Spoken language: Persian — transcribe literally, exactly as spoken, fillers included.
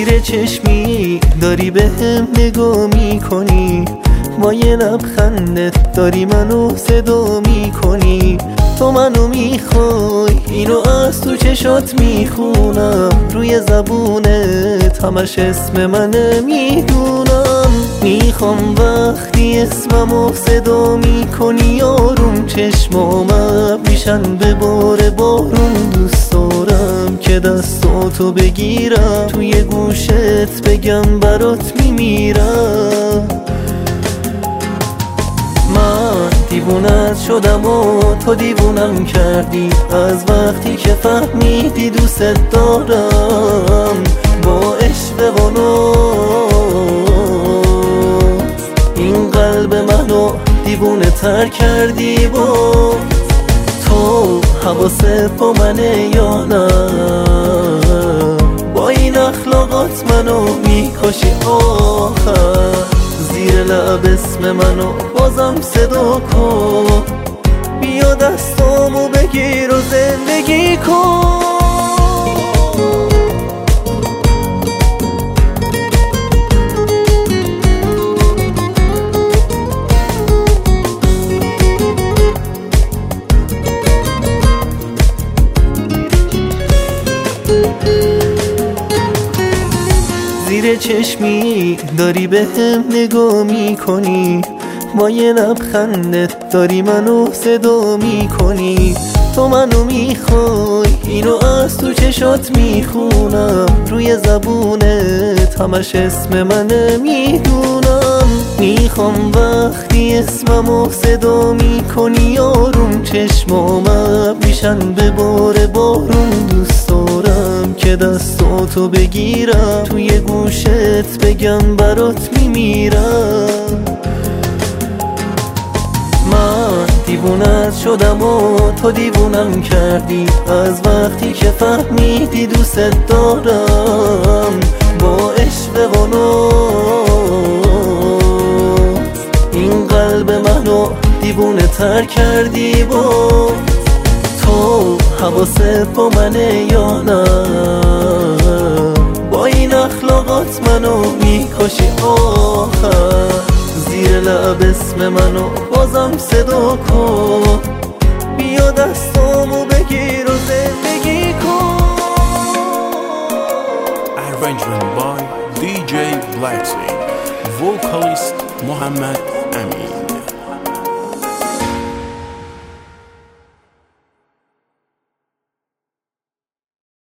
زیر چشمی داری به هم نگاه میکنی، با یه لبخندت داری منو صدا میکنی. تو منو میخوای، اینو از تو چشات میخونم، روی زبونت همش اسم منه میدونم. میخوام وقتی اسممو صدا میکنی آروم چشمام میشن به بار بارون. دوست دارم که دستاتو بگیرم، توی گوشت بگم برات میمیرم. من دیوونت شدم و تو دیوونم کردی، از وقتی که فهمیدی دوست دارم. با عشق و ناز این قلب منو دیوونه تر کردی. با تو حواست با منه یا نه؟ با این اخلاقات منو میکشی آخر. زیر لب اسم منو بازم صدا کن، بیا دستامو بگیر و زندگی کن. زیر چشمی داری به هم نگاه میکنی، با یه لبخندت داری منو صدا میکنی. تو منو میخوای، اینو از تو چشات میخونم، روی زبونت همش اسم منه میدونم. میخوام وقتی اسممو صدا میکنی آروم چشمام میشن به بار بارون. دوست دارم که دستاتو بگیرم، توی گوشت بگم برات میمیرم. من دیوونت شدم و تو دیوونم کردی، از وقتی که فهمیدی دوست دارم. با عشق و ناز این قلب منو دیوونه تر کردی. با تو حواست با منه یا نه؟ با این اخلاقات منو میکشی آخر. زیر لب اسم منو بازم صدا کن، بیا دستامو بگیر و زندگی کن. Arrangement by دی جی Blacksy, vocalist Mohammed